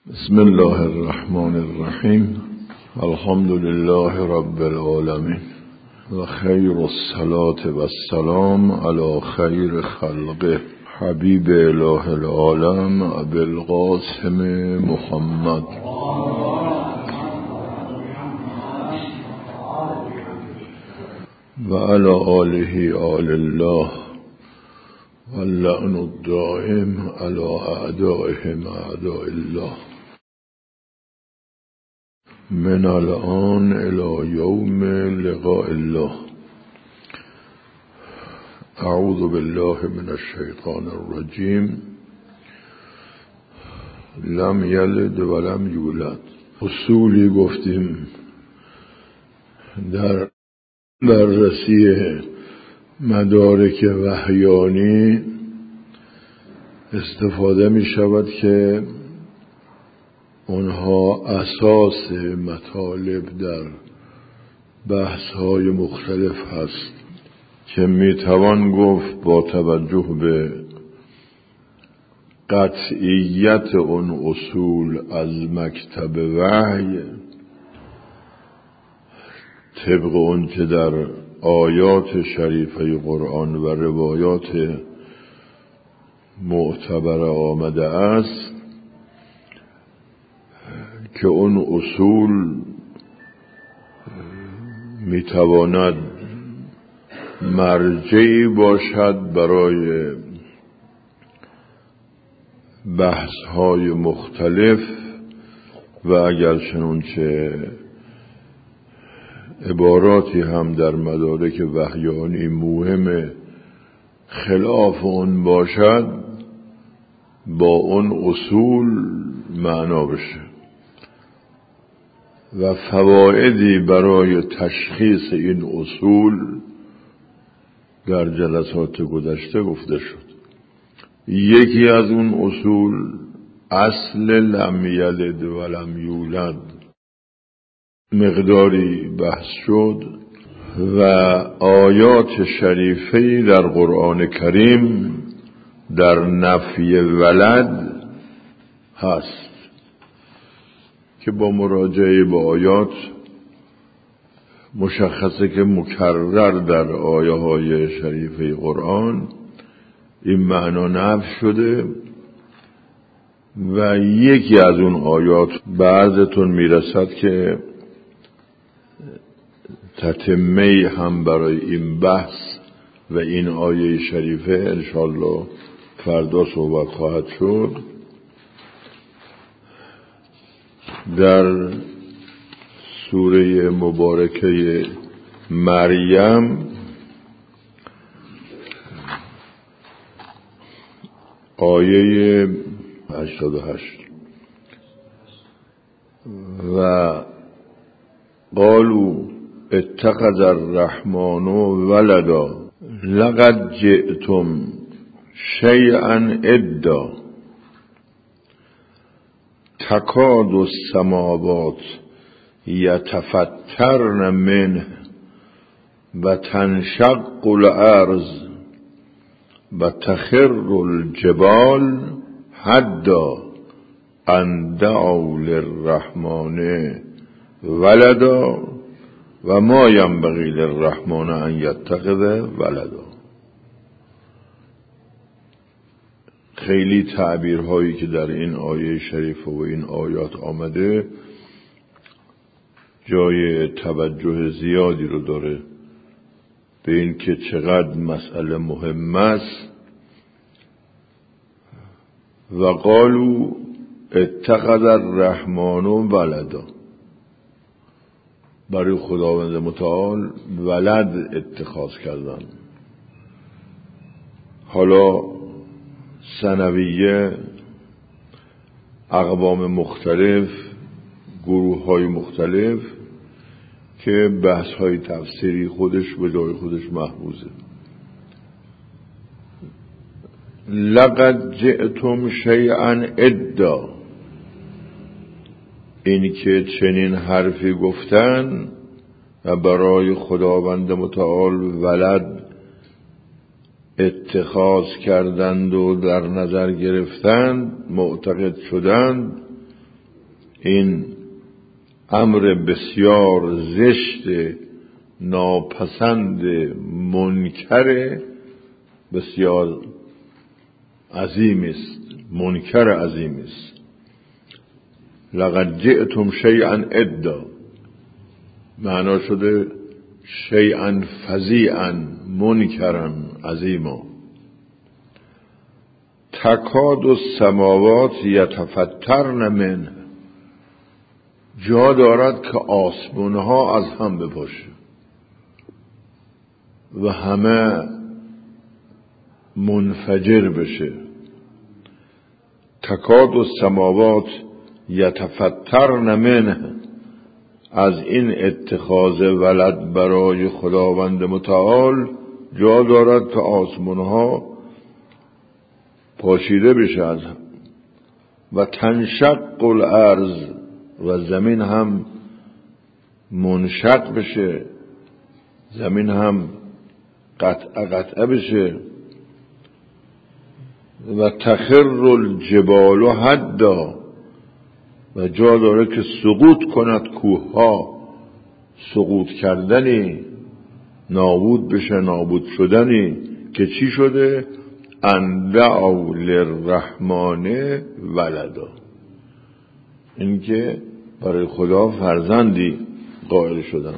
بسم الله الرحمن الرحیم. الحمد لله رب العالمین و خیر الصلاة و السلام علی خیر خلقه حبیب اله العالم ابی القاسم محمد و علی آله آل الله و اللعن الدائم علی اعدائهم اعداء الله من الان الى یوم لقاء الله. اعوذ بالله من الشیطان الرجیم. لم یلد ولم یولد. اصولی گفتیم در بررسی مدارک وحیانی استفاده می شود که اونها اساس مطالب در بحث‌های مختلف هست که میتوان گفت با توجه به قطعیت اون اصول از مکتب وحی طبق اون که در آیات شریفه قرآن و روایات معتبر آمده است که اون اصول میتواند مرجعی باشد برای بحث‌های مختلف و اگر چنانچه عباراتی هم در مدارک وحیانی مهم خلاف اون باشد با اون اصول معنا بشه و فوائدی برای تشخیص این اصول در جلسات گذشته گفته شد. یکی از اون اصول اصل لم یلد ولم یولد مقداری بحث شد و آیات شریفه در قرآن کریم در نفی ولد هست که با مراجعه به آیات مشخصه که مکرر در آیه های شریفه قرآن این معنا نفی شده و یکی از اون آیات بعضتون میرسد که تتمه هم برای این بحث و این آیه شریفه انشاءالله فردا صحبت خواهد شد. در سوره مبارکه مریم آیه 88 و قالوا اتخذ الرحمن ولدا لقد جئتم شیئا ادا تکاد السماوات یتفطرن منه و تنشق الارض و تخر الجبال حدا ان دعوا للرحمن ولدا و ما ینبغی للرحمن ان یتخذ ولدا. خیلی تعبیرهایی که در این آیه شریفه و این آیات آمده جای توجه زیادی رو داره به این که چقدر مسئله مهم است. و قالوا اتخذ الرحمن ولدا، برای خداوند متعال ولد اتخاذ کردن. حالا ثانویه اقوام مختلف گروه های مختلف که بحث های تفسیری خودش به جای خودش محفوظه. لقد جئتم شیئا ادا، این که چنین حرفی گفتن و برای خداوند متعال ولد اتخاذ کردند و در نظر گرفتند، معتقد شدند، این امر بسیار زشت، ناپسند، منکر بسیار عظیم است، منکر عظیم است. لقد جئتم شیئا ادا، معنا شده شیئا فظیعا منکرا عظیما. تکاد السماوات یتفطرن منه، جا دارد که آسمانها از هم بپاشه و همه منفجر بشه. تکاد السماوات یتفطرن منه، از این اتخاذ ولد برای خداوند متعال جا دارد که آسمانها پاشیده بشه از هم. و تنشق الارض، و زمین هم منشق بشه، زمین هم قطعه بشه. و تخر الجبال حدا، و جا داره که سقوط کند کوه ها، سقوط کردنی، نابود بشه، نابود شدنی. که چی شده؟ ان دعوا للرحمن ولدا، این که برای خدا فرزندی قائل شدن.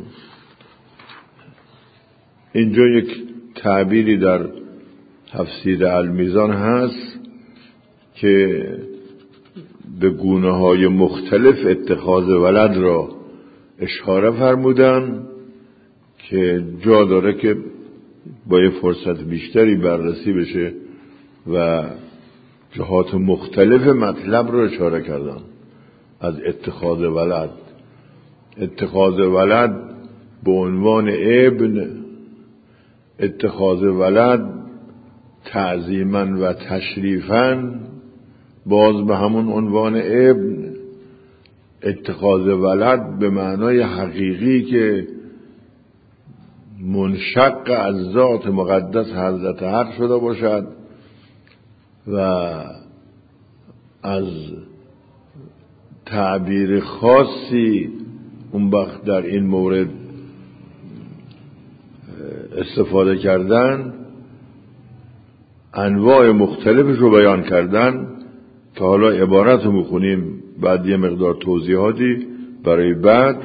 اینجا یک تعبیری در تفسیر المیزان هست که به گونه‌های مختلف اتخاذ ولد را اشاره فرمودن که جا داره که با یه فرصت بیشتری بررسی بشه و جهات مختلف مطلب رو اشاره کردن از اتخاذ ولد. اتخاذ ولد به عنوان ابن، اتخاذ ولد تعظیما و تشریفا باز به همون عنوان ابن، اتخاذ ولد به معنای حقیقی که منشق از ذات مقدس حضرت حق شده باشد و از تعبیر خاصی اون وقت در این مورد استفاده کردن، انواع مختلفش رو بیان کردن که حالا عبارت رو میخونیم بعد یه مقدار توضیحاتی برای بعد.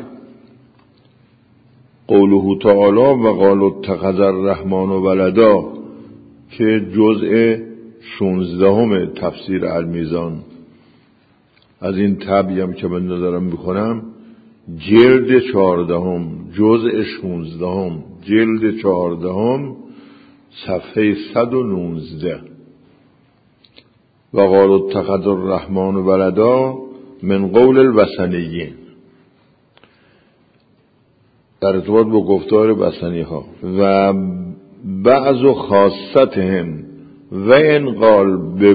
قوله تعالی و قالوا اتخذ الرحمن ولدا که جزء 16 تفسیر المیزان. از این طبعیم که من دارم میخونم جلد 14 جزء 16 جلد 14 صفحه 119. و قالوا اتخذ الرحمن ولدا من قول الوثنیین، در ارتباط با گفتار وثنی ها. و بعض خاصتهم و انقال به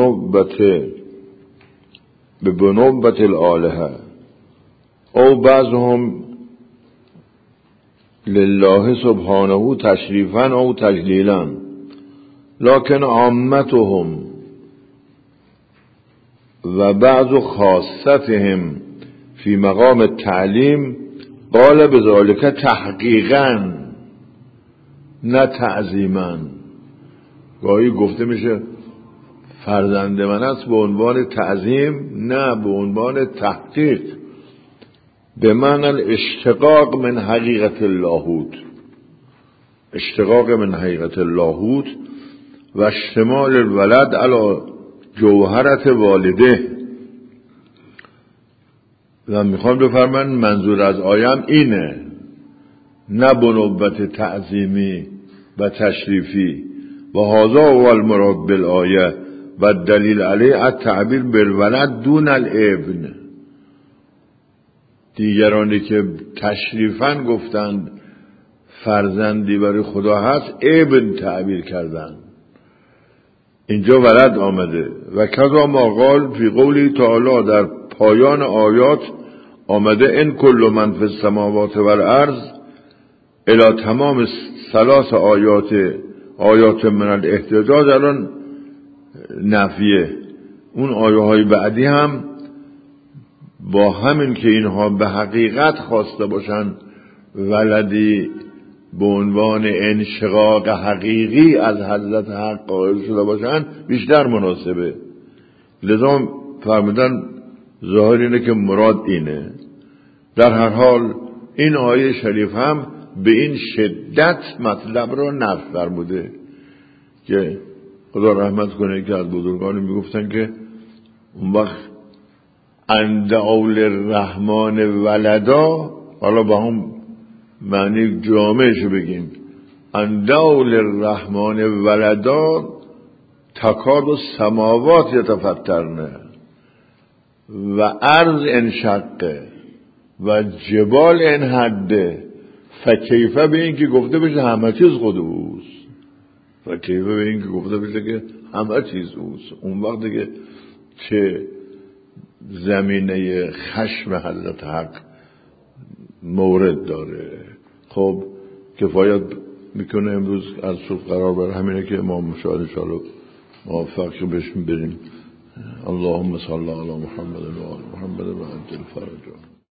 بنوبت الالهه او بعضهم لله سبحانه تشریفا او تجلیلا، لكن عامتهم و بعض خاصتهم فی مقام التعلیم قال بذلك تحقیقا نه تعظیما. گاهی گفته میشه فرزند من است به عنوان تعظیم، نه به عنوان تحقیق، به معنی الاشتقاق من حقیقت اللاهوت، اشتقاق من حقیقت اللاهوت و اشتمال الولد علی جوهرت والده. و میخوام بفرمایند منظور از آیم اینه، نه بنوبت تعظیمی و تشریفی. و هذا هو المراد بالآیه و دلیل علیه التعبیر بالولد دون الابن. دیگرانی که تشریفاً گفتند فرزندی برای خدا هست ابن تعبیر کردند، اینجا ولد آمده. و کذا ما قال فی قولی تعالی، در پایان آیات آمده ان کل من فی السماوات والارض الی تمام 3 آیات من الاحتجاج. الان نفیه، اون آیه های بعدی هم با همین که اینها به حقیقت خواسته باشن ولدی به عنوان انشقاق حقیقی از حضرت حق قائل شده باشن بیشتر مناسبه. لذا فرمودن ظاهر اینه که مراد اینه. در هر حال این آیه شریف هم به این شدت مطلب را نفی فرموده که خدا رحمت کنه که از بزرگان میگفتن که اون وقت اندعوا للرحمن ولدا، حالا با هم معنی جامعشو بگیم، اندعوا للرحمن ولدا تکاد السماوات یتفطرن و ارض انشقه و جبال انحده، فکیفه به این که گفته بشه همه چیز خود اوست، فکیفه به این که گفته بشه که همه چیز اوست. اون وقت که چه زمینه خشم حضرت حق مورد داره. خب کفایت میکنه امروز از صبح قرار بر همینه که امام مشاهد انشاءالله موفق بشیم بریم. اللهم صل علی محمد و آل محمد و عجل فرجهم.